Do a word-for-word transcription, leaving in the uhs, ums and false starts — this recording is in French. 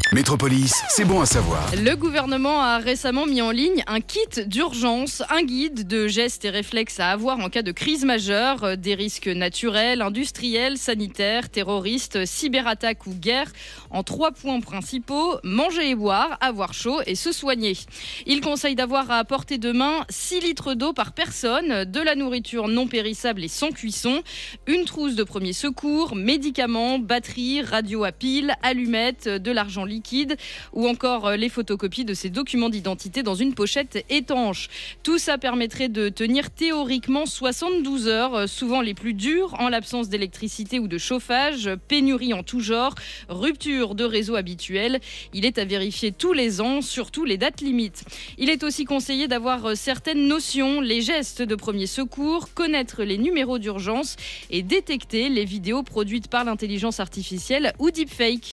Métropolis, c'est bon à savoir. Le gouvernement a récemment mis en ligne un kit d'urgence, un guide de gestes et réflexes à avoir en cas de crise majeure, des risques naturels, industriels, sanitaires, terroristes, cyberattaques ou guerre, en trois points principaux: manger et boire, avoir chaud et se soigner. Il conseille d'avoir à portée de main six litres d'eau par personne, de la nourriture non périssable et sans cuisson, une trousse de premier secours, médicaments, batteries, radio à pile, allumettes, de l'argent liquide ou encore les photocopies de ces documents d'identité dans une pochette étanche. Tout ça permettrait de tenir théoriquement soixante-douze heures, souvent les plus dures en l'absence d'électricité ou de chauffage, pénurie en tout genre, rupture de réseau habituel. Il est à vérifier tous les ans, surtout les dates limites. Il est aussi conseillé d'avoir certaines notions, les gestes de premier secours, connaître les numéros d'urgence et détecter les vidéos produites par l'intelligence artificielle ou deepfake.